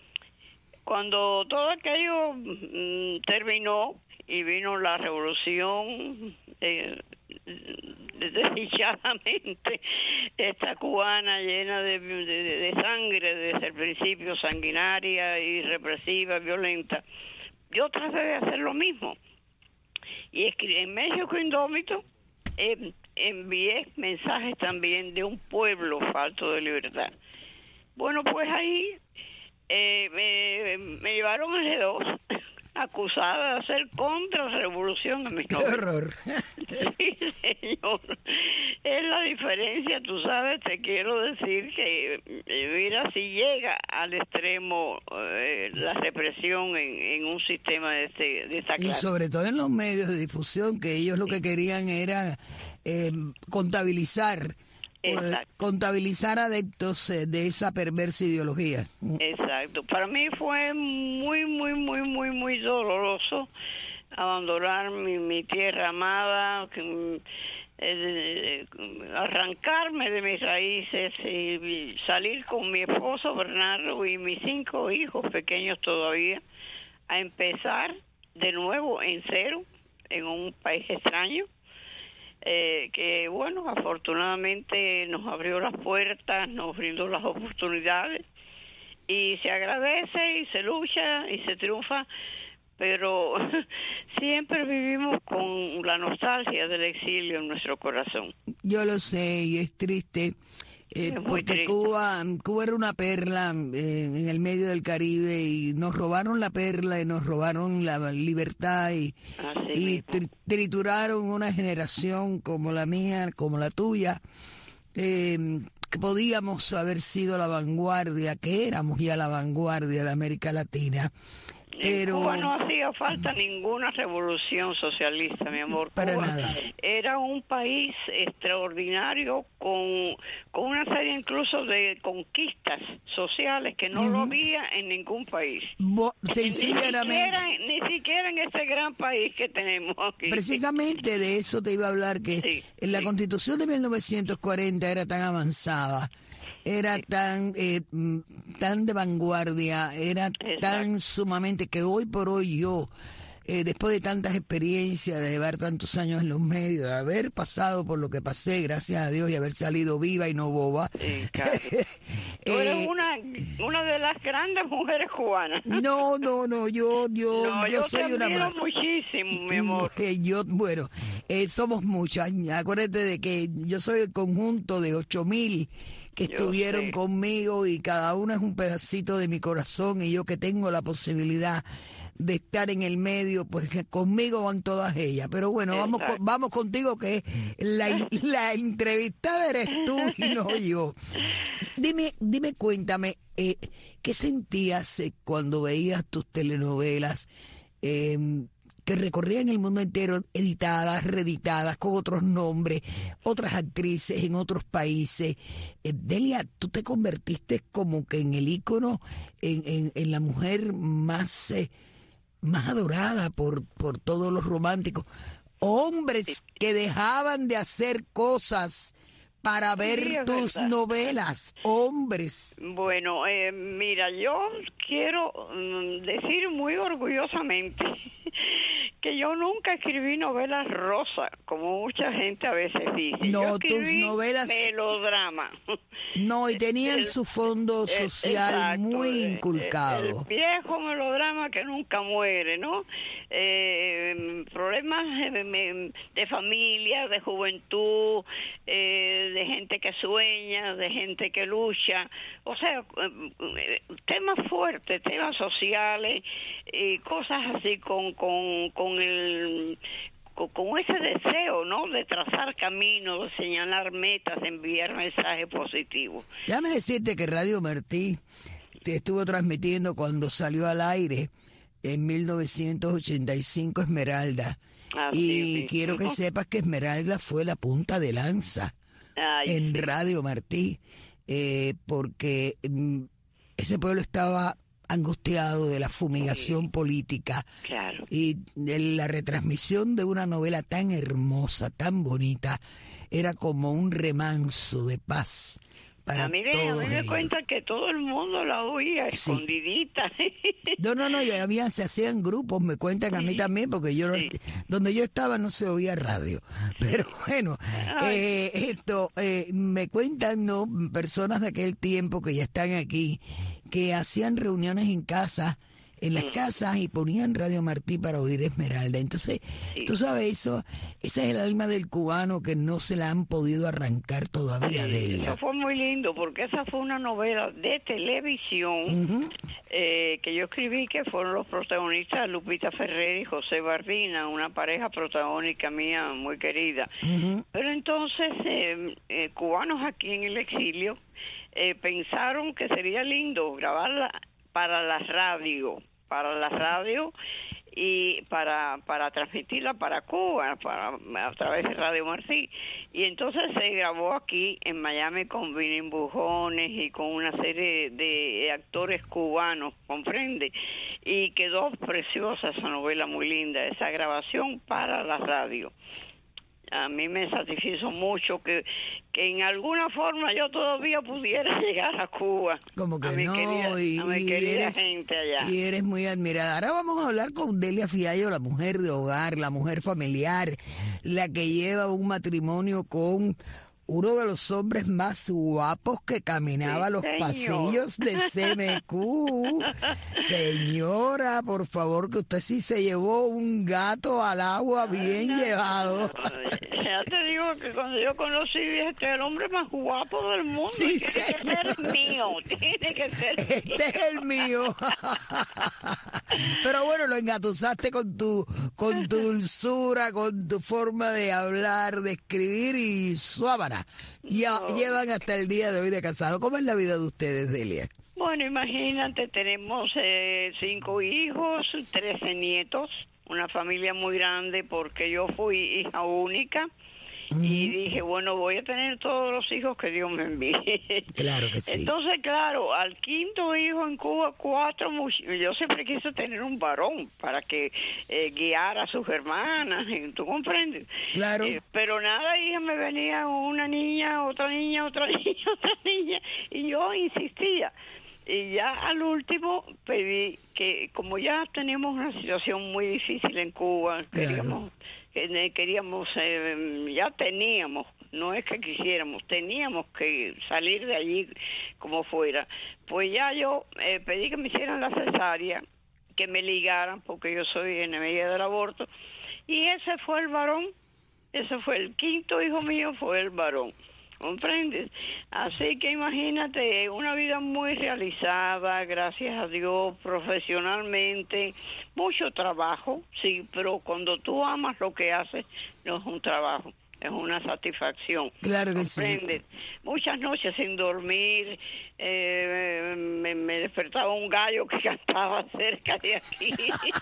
Cuando todo aquello mmm, terminó y vino la revolución, eh, desdichadamente, esta cubana llena de, de, de sangre desde el principio, sanguinaria y represiva, violenta, yo traté de hacer lo mismo. Y escribí, en México Indómito eh, envié mensajes también de un pueblo falto de libertad. Bueno, pues ahí eh, me, me llevaron al G dos, acusada de hacer contrarrevolución en mis novelas.
¡Qué horror!
Sí, señor. Es la diferencia, tú sabes, te quiero decir que, mira, si llega al extremo eh, la represión en, en un sistema de, este, de esta clase.
Y sobre todo en los medios de difusión, que ellos lo que querían era eh, contabilizar
Exacto.
contabilizar adeptos de esa perversa ideología.
Exacto. Para mí fue muy, muy, muy, muy, muy doloroso abandonar mi, mi tierra amada, eh, arrancarme de mis raíces y salir con mi esposo Bernardo y mis cinco hijos pequeños todavía a empezar de nuevo en cero en un país extraño. Eh, que bueno, afortunadamente nos abrió las puertas, nos brindó las oportunidades y se agradece y se lucha y se triunfa, pero siempre vivimos con la nostalgia del exilio en nuestro corazón.
Yo lo sé y es triste Eh,
Es muy
porque
triste.
Cuba, Cuba era una perla eh, en el medio del Caribe y nos robaron la perla y nos robaron la libertad y,
Así
y
mismo.
tri- trituraron una generación como la mía, como la tuya, eh, que podíamos haber sido la vanguardia, que éramos ya la vanguardia de América Latina. Pero
En Cuba no hacía falta ninguna revolución socialista, mi amor.
Para
Cuba
nada.
era un país extraordinario con, con una serie incluso de conquistas sociales que no lo había en ningún país.
bo-
Ni
sencillamente,
siquiera, ni siquiera en este gran país que tenemos aquí.
precisamente de eso te iba a hablar, que
Sí,
en la
sí.
Constitución de mil novecientos cuarenta era tan avanzada, era tan eh, mm, tan de vanguardia, era
Exacto.
tan sumamente que hoy por hoy yo, eh, después de tantas experiencias, de llevar tantos años en los medios, de haber pasado por lo que pasé, gracias a Dios, y haber salido viva y no boba.
Sí, claro. Tú eres
eh,
una, una de las grandes mujeres cubanas.
no, no, no, yo, yo,
No,
yo
yo
soy
te
una
admiro
ma-
muchísimo, mi amor.
Eh, yo, bueno, eh, somos muchas. Acuérdate de que yo soy el conjunto de ocho mil que
Yo
estuvieron
sé.
conmigo y cada uno es un pedacito de mi corazón y yo que tengo la posibilidad de estar en el medio, pues que conmigo van todas ellas. Pero bueno, vamos
Exacto.
con- vamos contigo que la, la entrevistada eres tú y no yo. Dime, dime, cuéntame, eh, ¿qué sentías eh, cuando veías tus telenovelas eh, que recorrían el mundo entero, editadas, reeditadas, con otros nombres, otras actrices en otros países? Eh, Delia, tú te convertiste como que en el ícono, en, en, en la mujer más, eh, más adorada por, por todos los románticos. Hombres que dejaban de hacer cosas para ver
Sí, es
tus
verdad.
novelas. Hombres.
Bueno, eh, mira, yo quiero mm, decir muy orgullosamente que yo nunca escribí novelas rosas, como mucha gente a veces dice.
No,
yo
tus
escribí
novelas-
melodrama.
No, y tenían
El-
su fondo
Eh,
social
exacto,
muy
eh, eh,
inculcado.
El viejo melodrama que nunca muere, ¿no? Eh, problemas de, de- de familia, de juventud, eh, de gente que sueña, de gente que lucha, o sea, eh, eh, temas fuertes, temas sociales, y cosas así con, con, con el... con- con ese deseo, ¿no?, de trazar caminos, de señalar metas, de enviar mensajes positivos.
Déjame decirte que Radio Martí te estuvo transmitiendo cuando salió al aire en mil novecientos ochenta y cinco Esmeralda.
Así
y
mismo.
quiero que sepas que Esmeralda fue la punta de lanza
Ay,
en Radio Martí, eh, porque mm, ese pueblo estaba angustiado de la fumigación política
claro.
y de la retransmisión de una novela tan hermosa, tan bonita, era como un remanso de paz para
A mí, me, a
todos
mí me
ellos.
cuentan que todo el mundo la oía
Sí.
escondidita.
No, no, no, y había, se hacían grupos, me cuentan a mí también, porque yo, no-
Sí.
donde yo estaba no se oía radio. Pero bueno,
Ay.
eh, esto, eh, me cuentan, ¿no?, personas de aquel tiempo que ya están aquí, que hacían reuniones en casa, en las casas, y ponían Radio Martí para oír Esmeralda. Entonces,
Sí.
tú sabes, eso, ese es el alma del cubano que no se la han podido arrancar todavía, Delia.
Eso fue muy lindo porque esa fue una novela de televisión
Ujú.
eh, que yo escribí, que fueron los protagonistas Lupita Ferrer y José Bardina, una pareja protagónica mía muy querida.
Ujú.
Pero entonces eh, eh, cubanos aquí en el exilio eh, pensaron que sería lindo grabarla para la radio, para la radio y para para transmitirla para Cuba, para a través de Radio Martí. Y entonces se grabó aquí en Miami con Vinin Bujones y con una serie de actores cubanos, comprende, y quedó preciosa esa novela, muy linda, esa grabación para la radio. A mí me satisfizo mucho que, que en alguna forma yo todavía pudiera llegar a Cuba.
Como que
a mi
no,
querida,
y,
a mi
y
querida
eres,
gente allá.
y eres muy admirada. Ahora vamos a hablar con Delia Fiallo, la mujer de hogar, la mujer familiar, la que lleva un matrimonio con uno de los hombres más guapos que caminaba
Sí,
los
señor.
pasillos de C M Q. Señora, por favor, que usted sí se llevó un gato al agua bien llevado.
Ya te digo que cuando yo conocí, dije, este es el hombre más guapo del mundo.
Sí,
tiene que
señor.
ser mío, tiene que ser mío.
Este es el mío. Pero bueno, lo engatusaste con tu, con tu dulzura, con tu forma de hablar, de escribir y suábana. Ya
No.
llevan hasta el día de hoy de casado. ¿Cómo es la vida de ustedes, Delia?
Bueno, imagínate, tenemos eh, cinco hijos, trece nietos, una familia muy grande porque yo fui hija única. Y dije, bueno, voy a tener todos los hijos que Dios me envíe.
Claro que sí.
Entonces, claro, al quinto hijo en Cuba, cuatro much- yo siempre quise tener un varón para que eh, guiara a sus hermanas, ¿tú comprendes?
Claro.
Eh, pero nada, hija, me venía una niña, otra niña, otra niña, otra niña, y yo insistía. Y ya al último pedí que, como ya teníamos una situación muy difícil en Cuba,
Claro.
queríamos, que- queríamos eh, ya teníamos, no es que quisiéramos, teníamos que salir de allí como fuera. Pues ya yo eh, pedí que me hicieran la cesárea, que me ligaran, porque yo soy enemiga del aborto, y ese fue el varón, ese fue el quinto hijo mío, fue el varón. ¿Comprendes? Así que imagínate, una vida muy realizada, gracias a Dios, profesionalmente, mucho trabajo, sí, pero cuando tú amas lo que haces, no es un trabajo, es una satisfacción.
Claro que sí.
¿Comprendes? Muchas noches sin dormir, eh, me, me despertaba un gallo que cantaba cerca de aquí.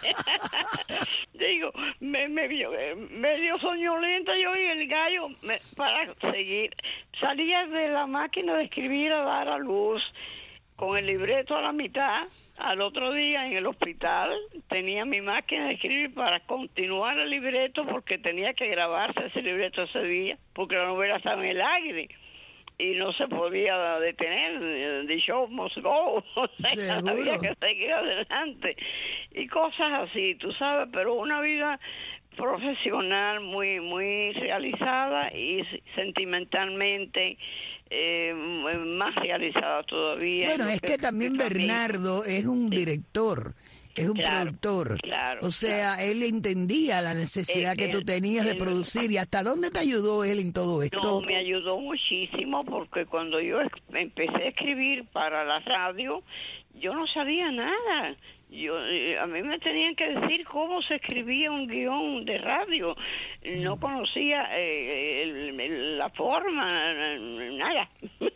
Digo, me, me, vio- eh, medio soñolenta yo y el gallo, me- para seguir, salía de la máquina de escribir a dar a luz, con el libreto a la mitad. Al otro día en el hospital tenía mi máquina de escribir para continuar el libreto, porque tenía que grabarse ese libreto ese día, porque la novela estaba en el aire y no se podía detener. The show must go. O sea,
Seguro.
había que seguir adelante y cosas así, tú sabes, pero una vida profesional muy muy realizada y sentimentalmente eh, más realizada todavía.
Bueno,
en lo
es que también
es a mí.
Bernardo es un director, es un
Claro,
productor.
claro,
O sea, él entendía la necesidad
Eh,
que tú
él-
tenías de
él-
producir. ¿Y hasta dónde te ayudó él en todo esto?
No, me ayudó muchísimo, porque cuando yo es- empecé a escribir para la radio, yo no sabía nada. Yo, eh, a mí me tenían que decir cómo se escribía un guión de radio. No conocía eh, el- el- la forma, nada.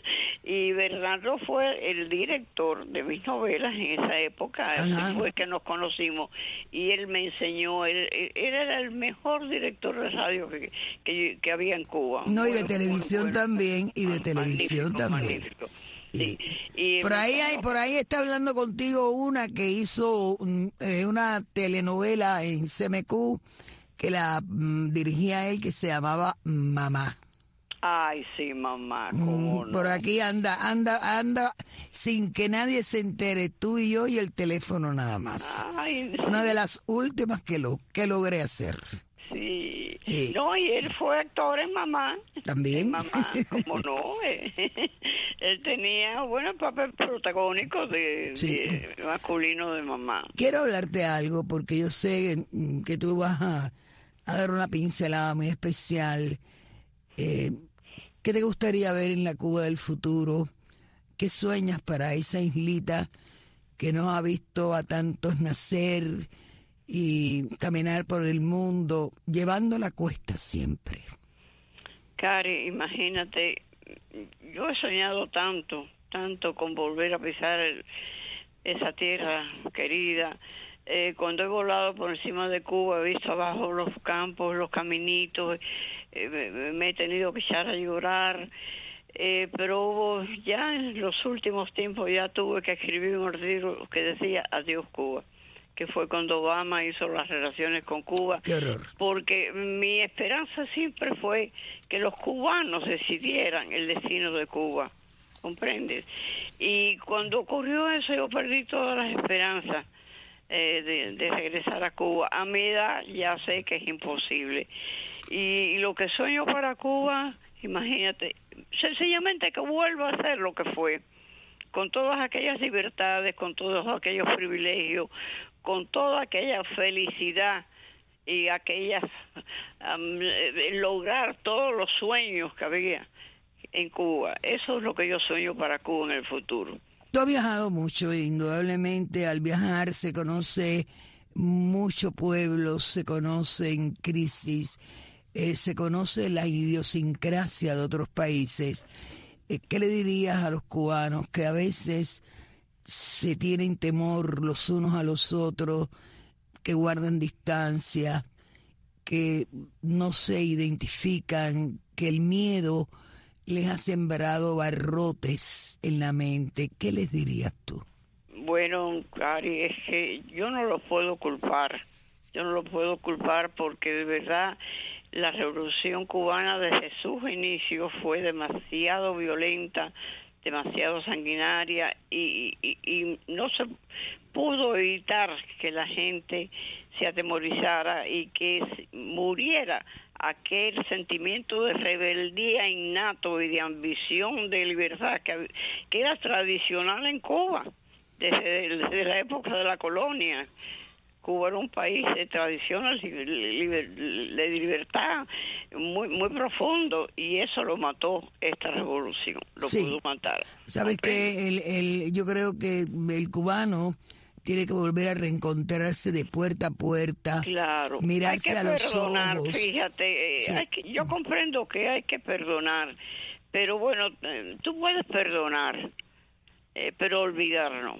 Y Bernardo fue el director de mis novelas en esa época. Así
Ajá.
fue que nos conocimos. Y él me enseñó, él, él era el mejor director de radio que, que, que había en Cuba.
No, y de
Bueno,
televisión
bueno,
también, y de
magnífico,
televisión también.
magnífico. Sí.
Y
Y
por ahí hay, por ahí está hablando contigo una que hizo mm, eh, una telenovela en C M Q que la mm, dirigía él, que se llamaba Mamá.
Ay, sí, mamá,
Mm,
cómo no.
Por aquí anda, anda, anda, sin que nadie se entere, tú y yo y el teléfono nada más.
Ay,
Una de las últimas que lo que logré hacer.
sí.
Sí.
No, y él fue actor en Mamá.
También.
En Mamá, cómo no. eh. Él tenía, bueno, el papel protagónico de,
Sí.
de masculino de Mamá.
Quiero hablarte de algo porque yo sé mm, que tú vas a, a dar una pincelada muy especial. Eh, ¿Qué te gustaría ver en la Cuba del futuro? ¿Qué sueñas para esa islita que no ha visto a tantos nacer y caminar por el mundo, llevando la cuesta siempre?
Cari, imagínate, yo he soñado tanto, tanto con volver a pisar el- esa tierra querida. Eh, cuando he volado por encima de Cuba, he visto abajo los campos, los caminitos, eh, me, me he tenido que echar a llorar. Eh, pero hubo, ya en los últimos tiempos ya tuve que escribir un artículo que decía Adiós Cuba, que fue cuando Obama hizo las relaciones con Cuba.
Qué horror.
Porque mi esperanza siempre fue que los cubanos decidieran el destino de Cuba, ¿comprendes? Y cuando ocurrió eso, yo perdí todas las esperanzas eh, de, de regresar a Cuba. A mi edad ya sé que es imposible. Y, y lo que sueño para Cuba imagínate, sencillamente que vuelva a ser lo que fue, con todas aquellas libertades, con todos aquellos privilegios, con toda aquella felicidad y aquellas um, lograr todos los sueños que había en Cuba. Eso es lo que yo sueño para Cuba en el futuro.
Tú has viajado mucho, indudablemente al viajar se conoce mucho pueblo, se conocen crisis, eh, se conoce la idiosincrasia de otros países. Eh, ¿Qué le dirías a los cubanos que a veces se tienen temor los unos a los otros, que guardan distancia, que no se identifican, que el miedo les ha sembrado barrotes en la mente? ¿Qué les dirías tú?
Bueno, Cari, es que yo no lo puedo culpar, yo no lo puedo culpar porque de verdad la revolución cubana desde sus inicios fue demasiado violenta, demasiado sanguinaria y, y, y no se pudo evitar que la gente se atemorizara y que muriera aquel sentimiento de rebeldía innato y de ambición de libertad que, que era tradicional en Cuba desde, desde la época de la colonia. Cuba era un país de tradición de libertad muy muy profundo y eso lo mató esta revolución, lo
sí.
pudo matar.
Sabes que el, el, yo creo que el cubano tiene que volver a reencontrarse de puerta a puerta,
claro,
mirarse
hay que
a los
perdonar,
ojos.
Fíjate, eh,
sí.
hay que, yo comprendo que hay que perdonar, pero bueno, eh, tú puedes perdonar, eh, pero olvidar no.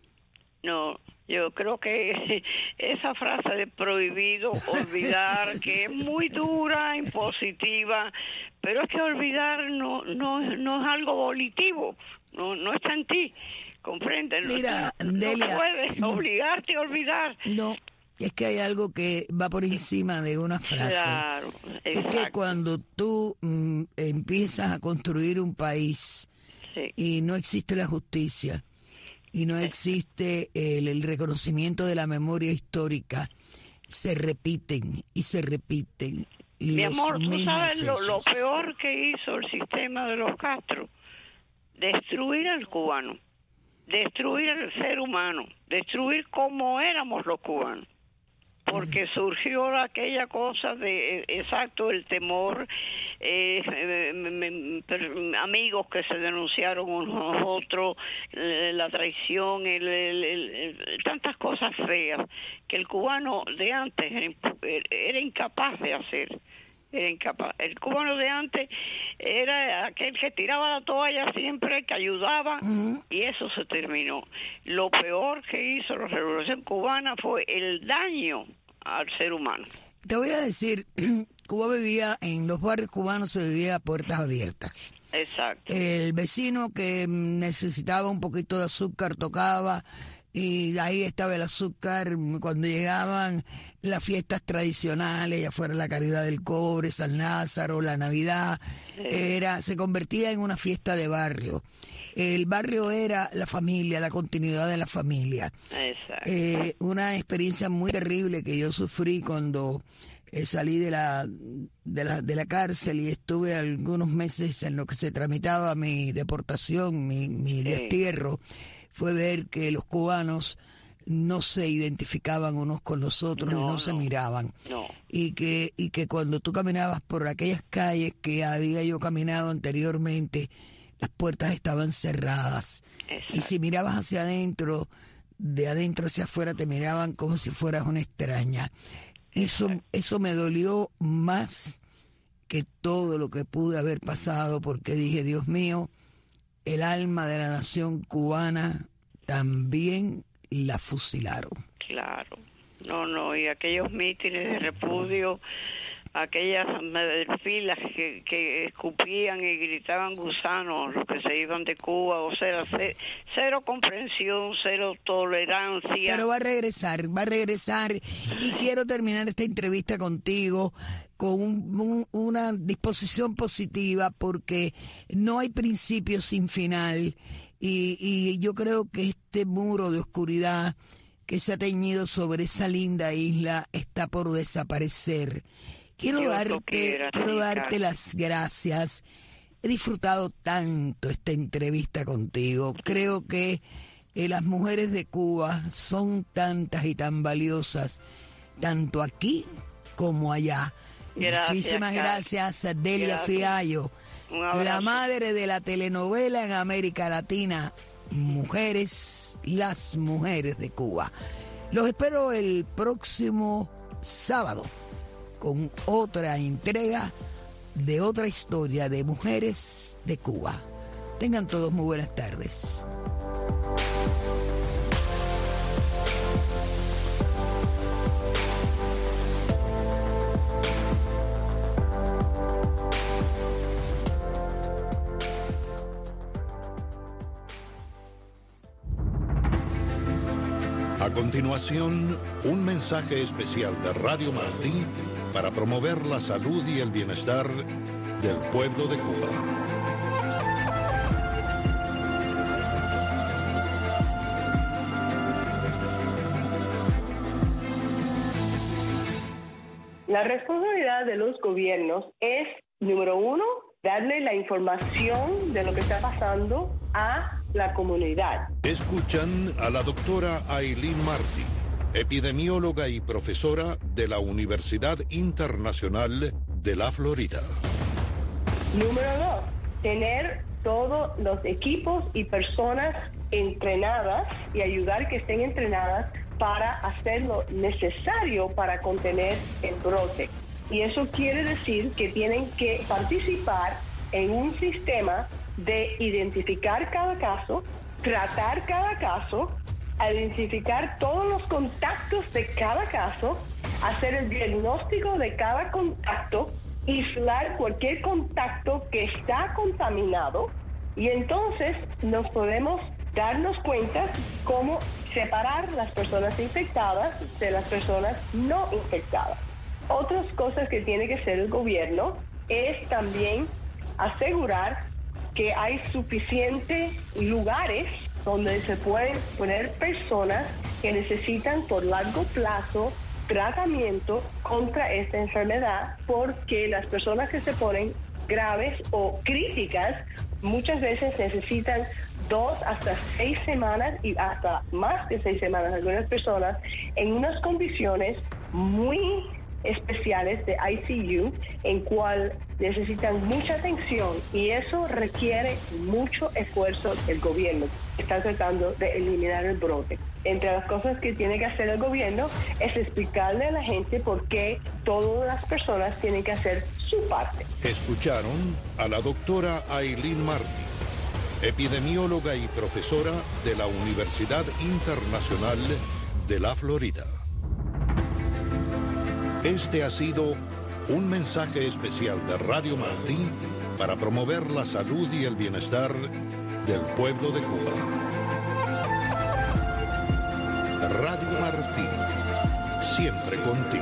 No, yo creo que esa frase de prohibido olvidar, que es muy dura, impositiva, pero es que olvidar no no no es algo volitivo, no no está en ti, ¿comprendes?
Mira,
no,
Delia,
no puedes obligarte a olvidar.
No, es que hay algo que va por encima de una frase.
Claro,
es que cuando tú mm, empiezas a construir un país
sí.
y no existe la justicia, y no existe el, el reconocimiento de la memoria histórica, se repiten y se repiten.
Mi
los
amor, tú sabes lo, lo
hechos.
peor que hizo el sistema de los Castro, destruir al cubano, destruir al ser humano, destruir cómo éramos los cubanos. Porque surgió aquella cosa de, exacto, el temor, eh, eh, me, me, amigos que se denunciaron unos a otros, eh, la traición, el, el, el, el, tantas cosas feas que el cubano de antes era, era incapaz de hacer. Era incapaz. El cubano de antes era aquel que tiraba la toalla siempre, que ayudaba, uh-huh. y eso se terminó. Lo peor que hizo la revolución cubana fue el daño al ser humano.
Te voy a decir, Cuba vivía, en los barrios cubanos se vivía a puertas abiertas.
Exacto.
El vecino que necesitaba un poquito de azúcar tocaba, y ahí estaba el azúcar. Cuando llegaban las fiestas tradicionales, ya fuera la Caridad del Cobre, San Lázaro, la Navidad, sí. era se convertía en una fiesta de barrio. El barrio era la familia, la continuidad de la familia.
Exacto.
Eh, una experiencia muy terrible que yo sufrí cuando eh, salí de la, de la de la cárcel y estuve algunos meses en lo que se tramitaba mi deportación, mi, mi sí. destierro, fue ver que los cubanos no se identificaban unos con los otros, no, y no, no se miraban.
No.
Y que, y que cuando tú caminabas por aquellas calles que había yo caminado anteriormente, las puertas estaban cerradas.
Exacto.
Y si mirabas hacia adentro, de adentro hacia afuera te miraban como si fueras una extraña. Eso, eso me dolió más que todo lo que pude haber pasado, porque dije, Dios mío, el alma de la nación cubana también la fusilaron.
Claro. No, no, y aquellos mítines de repudio, aquellas filas que, que escupían y gritaban gusanos, los que se iban de Cuba, o sea, cero comprensión, cero tolerancia.
Pero va a regresar, va a regresar, y quiero terminar esta entrevista contigo con un, un, una disposición positiva, porque no hay principio sin final, y, y yo creo que este muro de oscuridad que se ha teñido sobre esa linda isla está por desaparecer. Quiero
Dios lo
darte,
quiera,
quiero
sí,
darte
Cari.
las gracias. He disfrutado tanto esta entrevista contigo. Creo que eh, las mujeres de Cuba son tantas y tan valiosas, tanto aquí como allá.
Gracias,
Muchísimas
Cari.
gracias a Delia
Gracias.
Fiallo,
Un abrazo.
la madre de la telenovela en América Latina, Mujeres, las mujeres de Cuba. Los espero el próximo sábado con otra entrega de otra historia de mujeres de Cuba. Tengan todos muy buenas tardes.
A continuación, un mensaje especial de Radio Martí para promover la salud y el bienestar del pueblo de Cuba.
La responsabilidad de los gobiernos es, número uno, darle la información de lo que está pasando a la comunidad.
Escuchan a la doctora Aileen Martí, epidemióloga y profesora de la Universidad Internacional de la Florida.
Número dos, tener todos los equipos y personas entrenadas y ayudar que estén entrenadas para hacer lo necesario para contener el brote. Y eso quiere decir que tienen que participar en un sistema de identificar cada caso, tratar cada caso, identificar todos los contactos de cada caso, hacer el diagnóstico de cada contacto, aislar cualquier contacto que está contaminado, y entonces nos podemos darnos cuenta cómo separar las personas infectadas de las personas no infectadas. Otras cosas que tiene que hacer el gobierno es también asegurar que hay suficientes lugares donde se pueden poner personas que necesitan por largo plazo tratamiento contra esta enfermedad, porque las personas que se ponen graves o críticas muchas veces necesitan dos hasta seis semanas y hasta más de seis semanas algunas personas en unas condiciones muy especiales de I C U en cual necesitan mucha atención, y eso requiere mucho esfuerzo del gobierno que está tratando de eliminar el brote. Entre las cosas que tiene que hacer el gobierno es explicarle a la gente por qué todas las personas tienen que hacer su parte.
Escucharon a la doctora Aileen Martí, epidemióloga y profesora de la Universidad Internacional de la Florida. Este ha sido un mensaje especial de Radio Martí para promover la salud y el bienestar del pueblo de Cuba. Radio Martí, siempre contigo.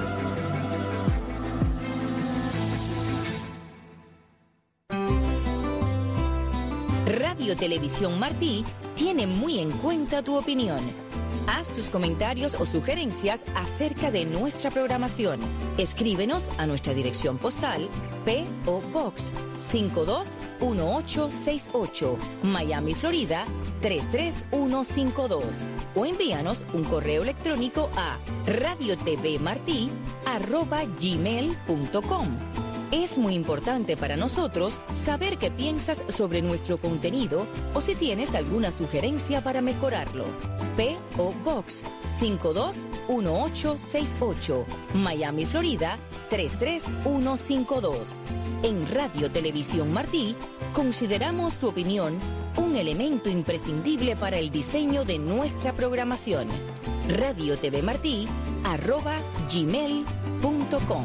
Radio Televisión Martí tiene muy en cuenta tu opinión. Haz tus comentarios o sugerencias acerca de nuestra programación. Escríbenos a nuestra dirección postal P O Box cinco dos uno ocho seis ocho, Miami, Florida tres tres uno cinco dos, o envíanos un correo electrónico a radiotvmarti arroba gmail punto com. Es muy importante para nosotros saber qué piensas sobre nuestro contenido o si tienes alguna sugerencia para mejorarlo. P O Box cinco dos uno ocho seis ocho, Miami, Florida tres tres uno cinco dos. En Radio Televisión Martí consideramos tu opinión un elemento imprescindible para el diseño de nuestra programación. radiotvmarti arroba gmail punto com.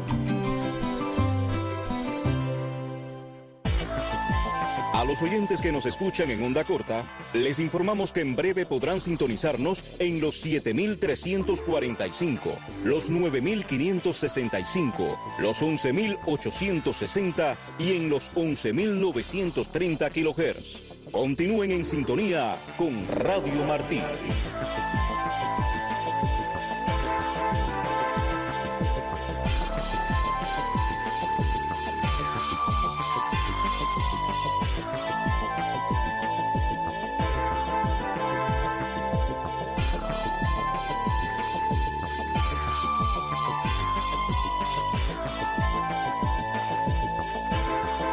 A los oyentes que nos escuchan en onda corta, les informamos que en breve podrán sintonizarnos en los siete mil trescientos cuarenta y cinco, los nueve mil quinientos sesenta y cinco, los once mil ochocientos sesenta y en los once mil novecientos treinta kilohertz. Continúen en sintonía con Radio Martí.